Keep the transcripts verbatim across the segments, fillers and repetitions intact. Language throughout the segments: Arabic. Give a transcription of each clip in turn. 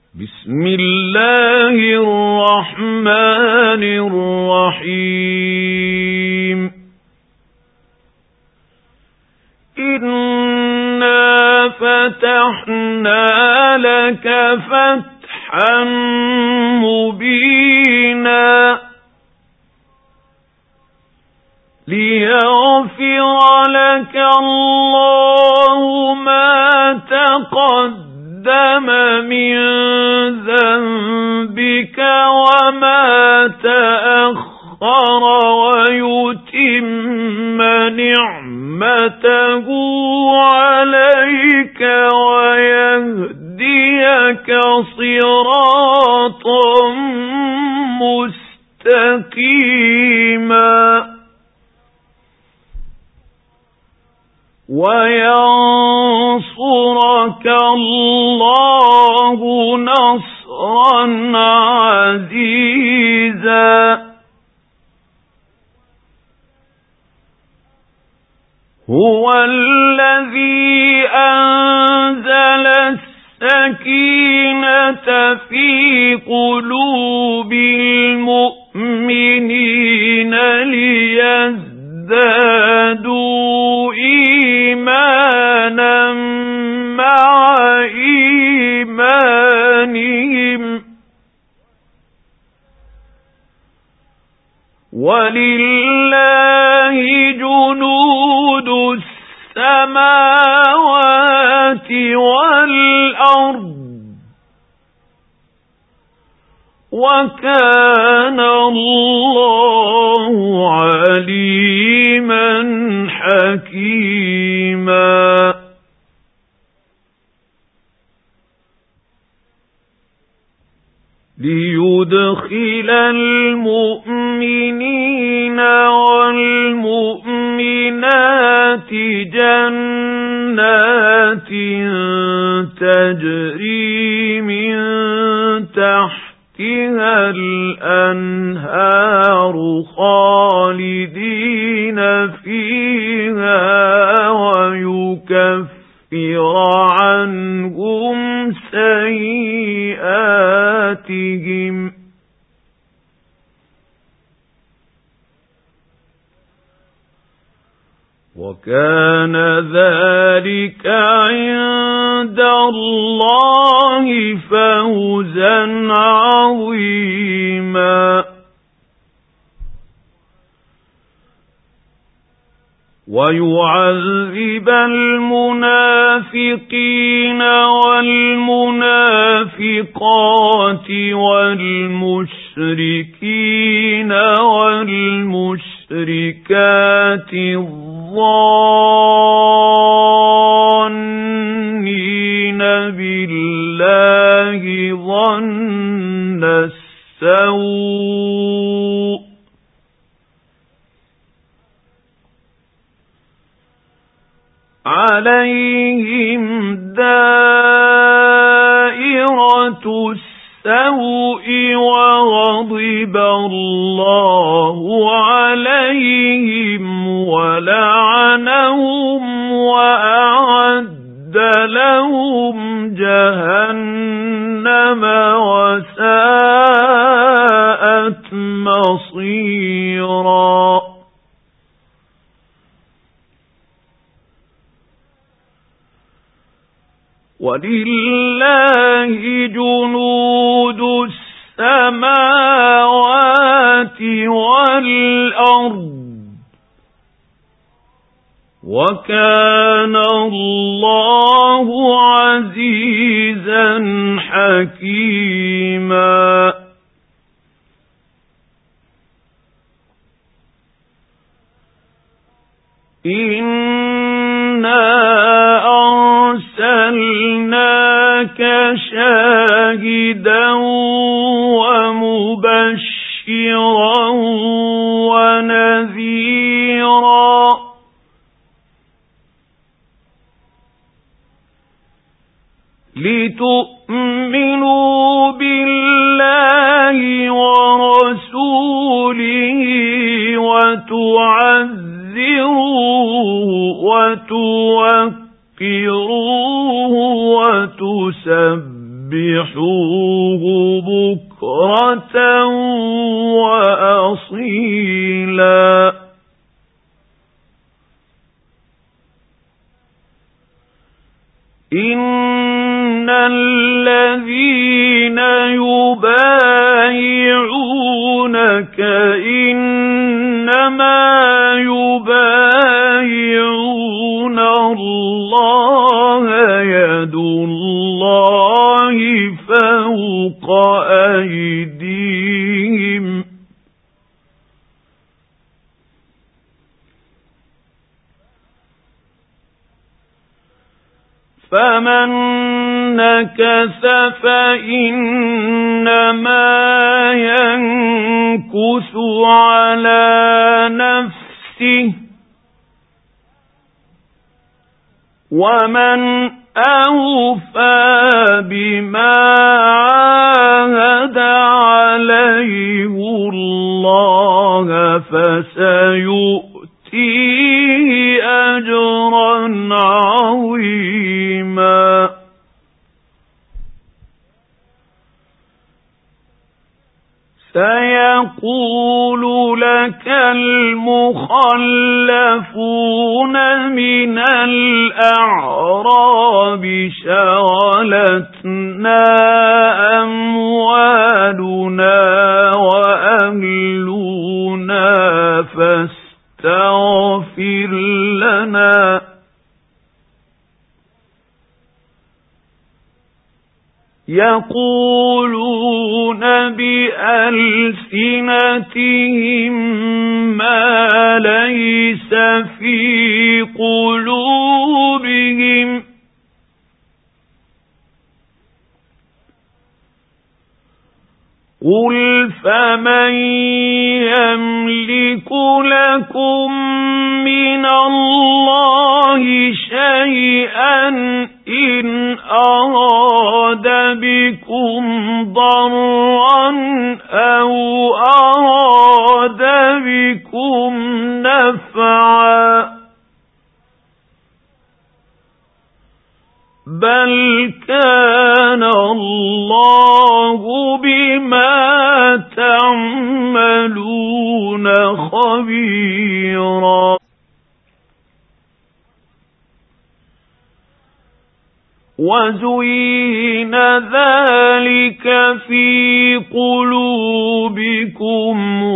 بسم الله الرحمن الرحيم إنا فتحنا لك فتحا مبينا ليغفر لك الله ما تقدم من ذنبك وما تأخر ويتم نعمته عليك ويهديك صراطا مستقيما وينصرك الله نصرا عزيزا هو الذي أنزل السكينة في قلوب المؤمنين ليزدادوا إيمانا مع إيمانهم ولله جنود السماوات والأرض وكان الله عليما حكيما ليدخل المؤمنين والمؤمنات جنات تجري من تحتها الأنهار خالدين فيها ويكفر عنهم سيئاتهم وكان ذلك عند الله فوزا عظيما ويعذب المنافقين والمنافقات والمشركين والمشركات الظانين بالله ظن السوء عليهم دائرة السوء وغضب الله عليهم ولعنهم وأعد لهم جهنم وساءت مصيرا ولله جنود السماوات والأرض وكان الله عزيزا حكيما إنا أرسلناك شاهدا ومبشرا ونذيرا لتؤمنوا بالله ورسوله وتعزروه وتوقروه وتسبحوه فسبحوه بكرة وأصيلا إن الذين يبايعونك إنما يبايعون الله يد الله فوق أيديهم فمن نكث فإنما ينكث على نفسه ومن أوفى بما عاهد عليه الله فسيؤتيه أجرا عظيما سيقول لك المخلفون من الأعراب شغلتنا أموالنا وأهلنا فاستغفر لنا يقولون بألسنتهم ما ليس في قلوبهم قل فمن يملك لكم من الله شيئا إن أراد بكم ضرا أو أراد بكم نفعا بل كان الله بما تعملون خبيرا وزين ذلك في قلوبكم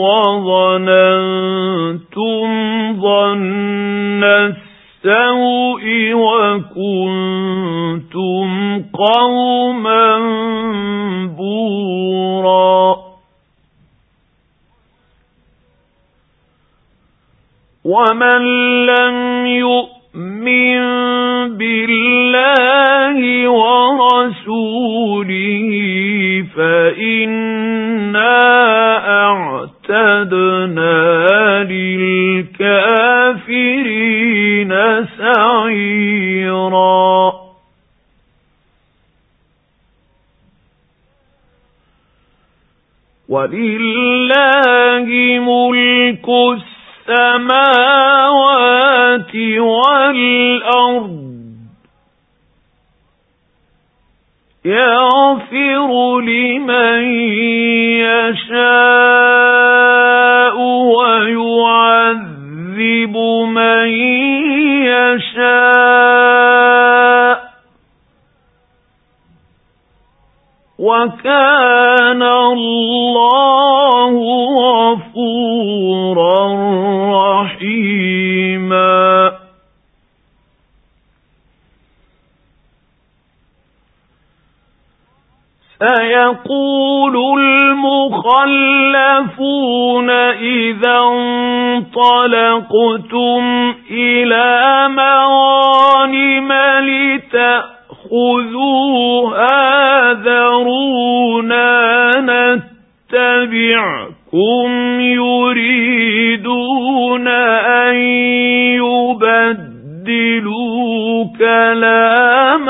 وظننتم ظن السوء وكنتم قوما بورا ومن لم يؤمن بالله ورسوله فإنا أعتدنا للكافرين سعيرا ولله ملك السماوات والأرض يغفر لمن يشاء ويعذب من يشاء وكان الله غفورا رحيما سيقول المخلفون إذا انطلقتم إلى مغانم لتأخذوها ذرونا نتبعكم يريدون أن يبدلوا كلام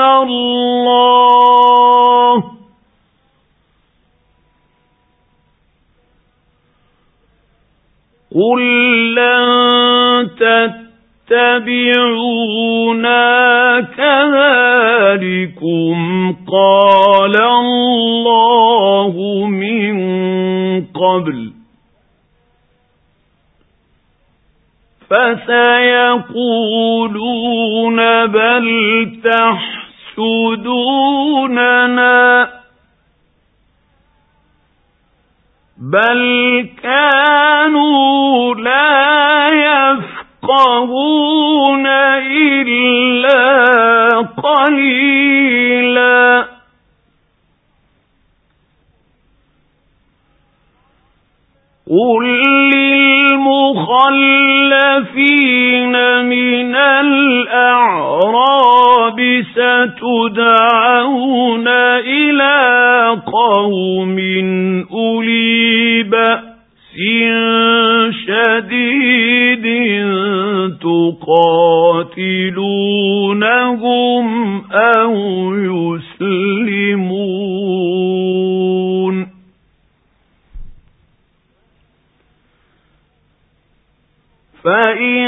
الله قل لن تتبعونا كذلكم قال الله من قبل فسيقولون بل تحسدوننا بل كانوا لا يفقهون إلا قليلا قل للمخلفين من الأعراب ستدعون إلى قوم أولي بأس شديد تقاتلونهم أو يسلمون فإن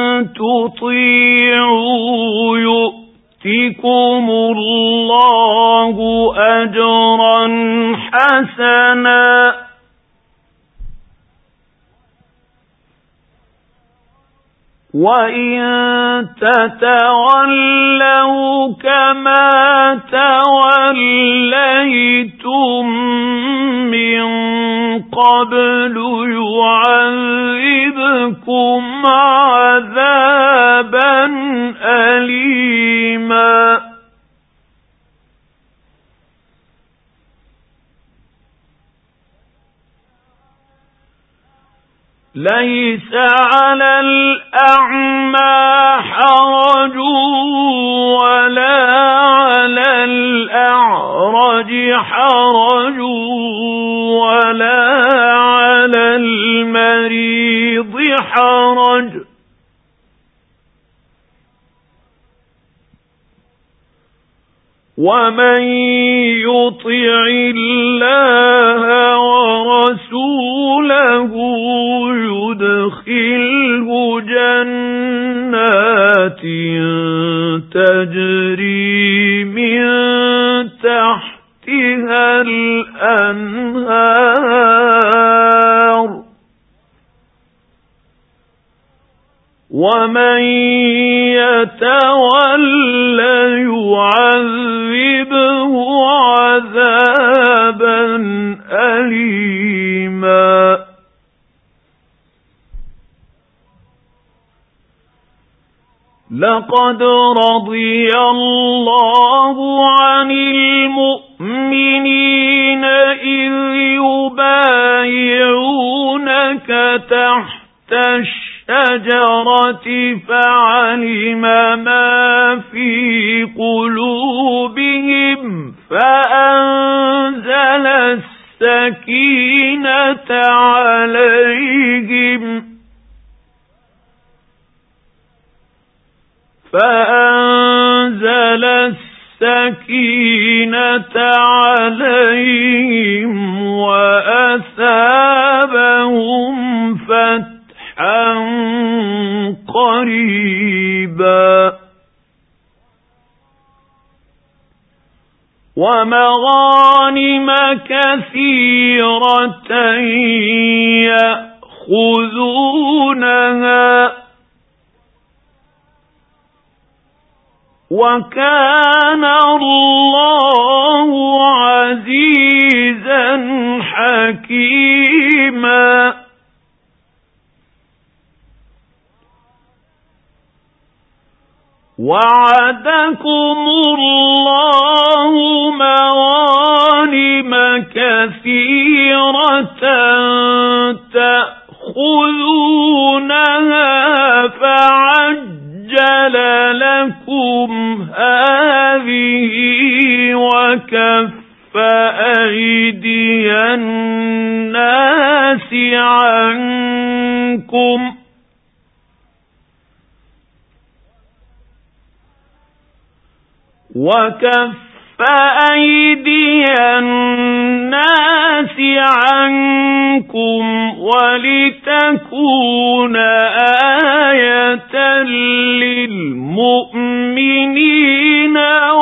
تطيعوا يؤتكم الله أجرا حسنا وإن تتولوا كما توليتم من قبل يعذبكم عذابا أليما ليس على الأعمى حرج ولا على الأعرج حرج ولا على المريض حرج ومن يطع الله ورسوله يدخله جنات تجري من تحتها الأنهار ومن يتول يعذبه عذابا أليما لقد رضي الله عن المؤمنين إذ يبايعونك تحت الشجرة فعلم ما في قلوبهم فأنزل السكينة عليهم فأنزل السكينة عليهم وأثابهم فتحا قريبا ومغانم كثيرة يأخذونها وكان الله عزيزا حكيما وعدكم الله مغانم كثيرة تأخذونها فعجل لكم هذه وكف أيدي الناس عنكم وكف أيدي الناس لِلنَّاسِ عَنكُمْ وَلِتَكُونَ آيَةً لِلْمُؤْمِنِينَ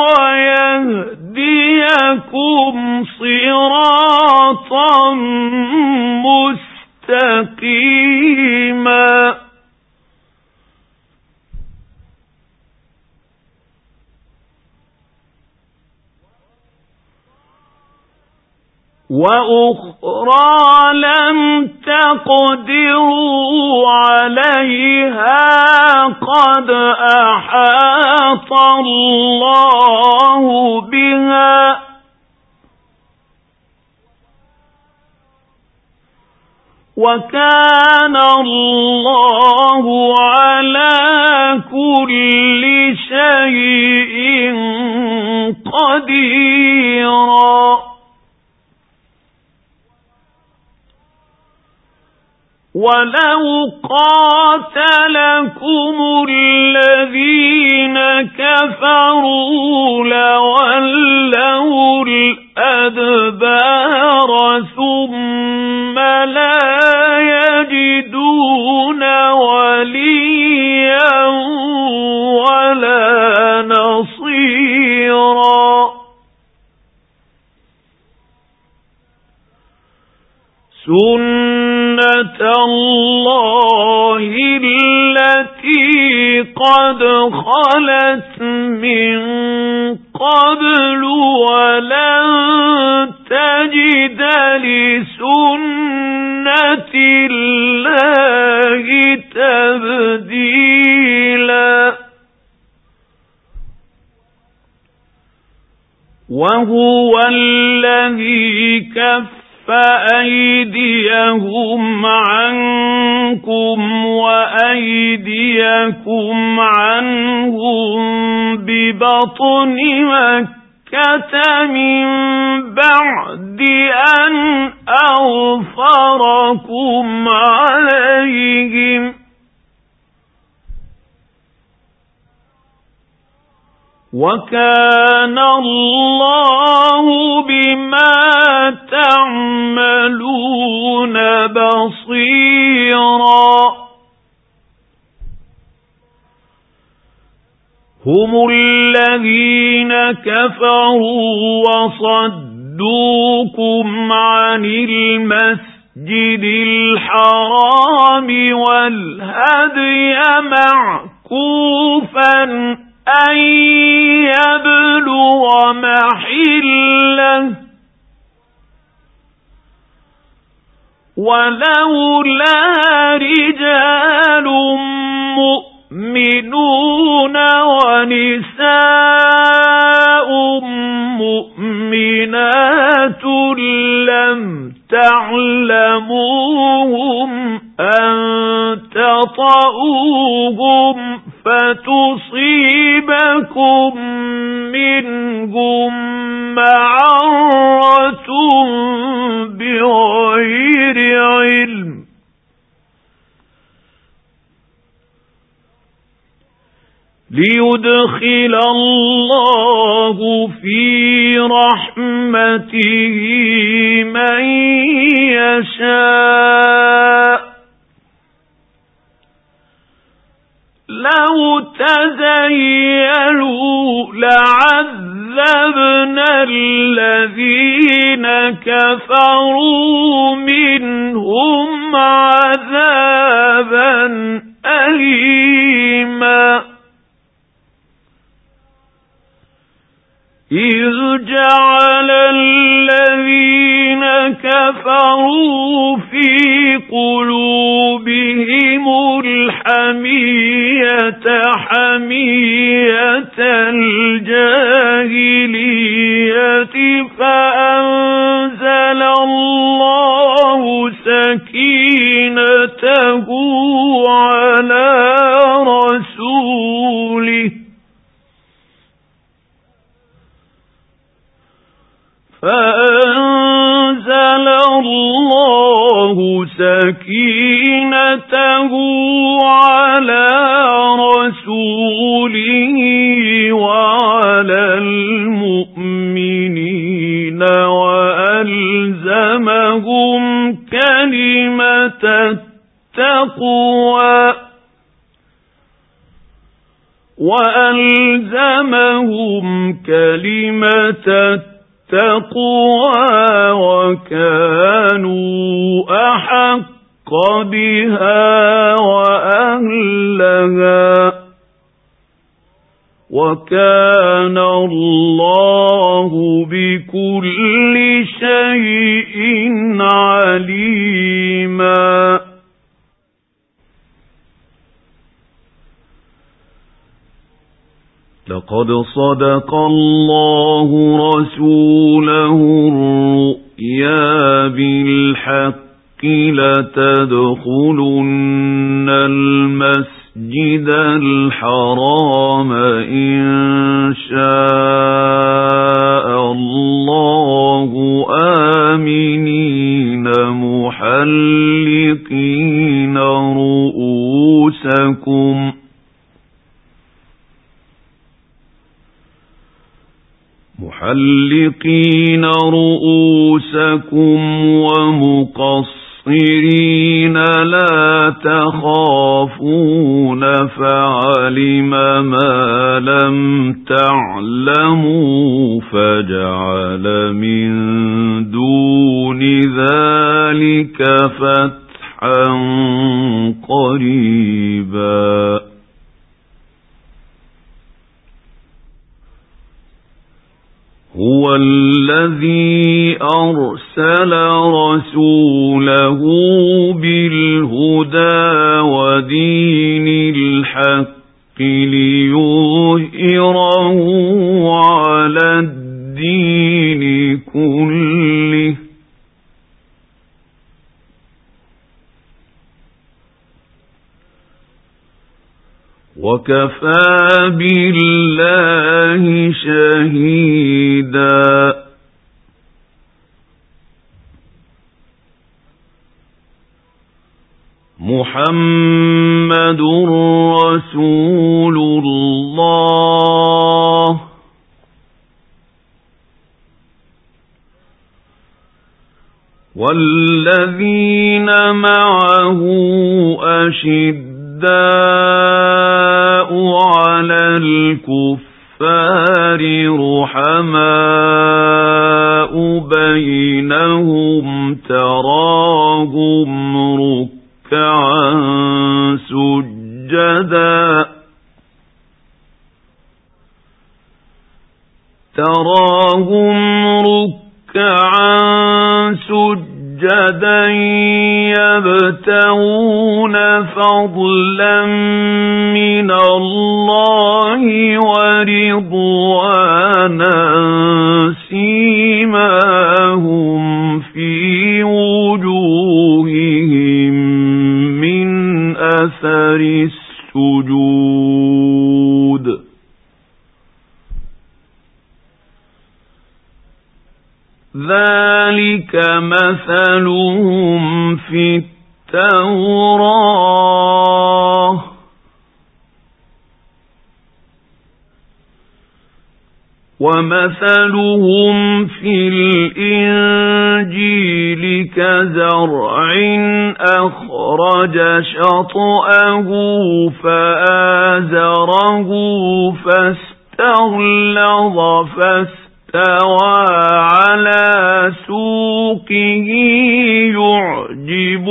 وَيَهْدِيَكُمْ صِرَاطًا مُسْتَقِيمًا. وَأُخْرَى لَمْ تَقْدِرُوا عَلَيْهَا قَدْ أَحَاطَ اللَّهُ بِهَا ۚ وَكَانَ اللَّهُ عَلَى كُلِّ شَيْءٍ قَدِيرًا. وَلَوْ قَاتَلَكُمُ الَّذِينَ كَفَرُوا لَوَلَّوُا الْأَدْبَارَ ثُمَّ لَا يَجِدُونَ وَلِيًّا وَلَا نَصِيرًا. سُنَّةَ اللَّهِ الَّتِي قَدْ خَلَتْ مِنْ قَبْلُ وَلَنْ تَجِدَ لِسُنَّةِ اللَّهِ تَبْدِيلًا. وَهُوَ الَّذِي كَفَّ فَأَيْدِيَهُمْ عَنكُمْ وَأَيْدِيَكُمْ عَنْهُمْ بِبَطْنِ مَكَّةَ مِنْ بَعْدِ أَنْ أَظْفَرَكُمْ عَلَيْهِمْ ۚ وَكَانَ اللَّهُ بِمَا تَعْمَلُونَ بَصِيرًا. هُمُ الَّذِينَ كَفَرُوا وَصَدُّوكُمْ عَنِ الْمَسْجِدِ الْحَرَامِ وَالْهَدْيَ مَعْكُوفًا أَن يَبْلُغَ مَحِلَّهُ ۚ وَلَوْلَا رِجَالٌ مُؤْمِنُونَ وَنِسَاءٌ مُؤْمِنَاتٌ لَمْ تَعْلَمُوهُمْ أَن تَطَئُوهُمْ فَتُصِيبَكُم مِّنْهُم مَّعَرَّةٌ بِغَيْرِ عِلْمٍ، لِيُدْخِلَ اللَّهُ فِي رَحْمَتِهِ مَن يَشَاءُ. لَوْ تَزَيَّلُوا لَعَذَّبْنَا الَّذِينَ كَفَرُوا مِنْهُمْ عَذَابًا أَلِيمًا. إِذْ جَعَلَ الَّذِينَ كَفَرُوا فِي قُلُوبِهِمُ الْحَمِيَّةَ حَمِيَّةَ الْجَاهِلِيَّةِ فَأَنزَلَ اللَّهُ سَكِينَتَهُ عَلَى رَسُولِهِ فَأَنزَلَ اللَّهُ سَكِينَتَهُ عَلَى رَسُولِهِ وَعَلَى الْمُؤْمِنِينَ وَأَنزَلَ وألزمهم كلمة التقوى وألزمهم كلمة التقوى وكانوا أحق بها وأهلها وكان الله بكل شيء عليما. لقد صدق الله رسوله الرؤيا بالحق لتدخلن المسجد الحرام إن شاء الله آمنين محلقين رؤوسكم محلقين رؤوسكم ومقصرين لا تخافون فعلم ما لم تعلموا فجعل من دون ذلك فتحا قريبا. هو الذي أرسل رسوله بالهدى ودين الحق ليظهره على الدين كله وكفى بالله شهيدا. محمد رسول الله والذين معه أشداء على الكفار رحماء بينهم تراهم ركعا سجدا تراهم ركعا سجدا يبتغون فضلا من الله ورضوانا سيماهم في وجوههم من أثر السجود ذلك مثلهم في التوراة ومثلهم في الإنجيل كزرع أخرج شطأه فآزره فاستغلظ فاستوى على سوقه يعجب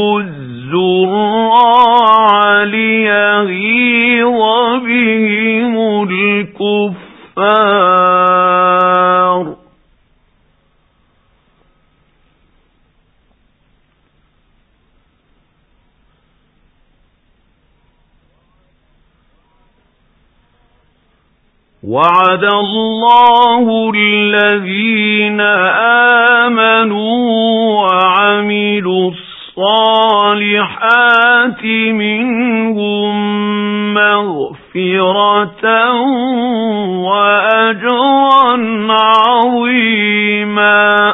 الزراع ليغيظ بهم الكفار وعد الله الذين آمنوا وعملوا الصالحات منهم مغفرة وأجرا عظيما